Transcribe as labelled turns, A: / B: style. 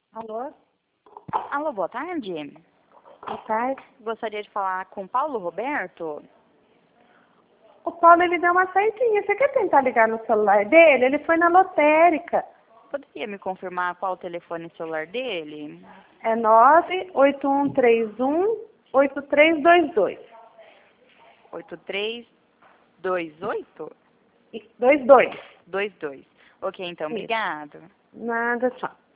A: Alô?
B: Alô, boa tarde.
A: Boa tarde.
B: Gostaria de falar com Paulo Roberto.
A: O Paulo, ele deu uma saidinha. Você quer tentar ligar no celular dele? Ele foi na lotérica.
B: Poderia me confirmar qual o telefone celular dele?
A: É 98131-8322.
B: 8328?
A: 22.
B: 22. Ok, então,
A: Isso.
B: obrigado.
A: Nada, tchau.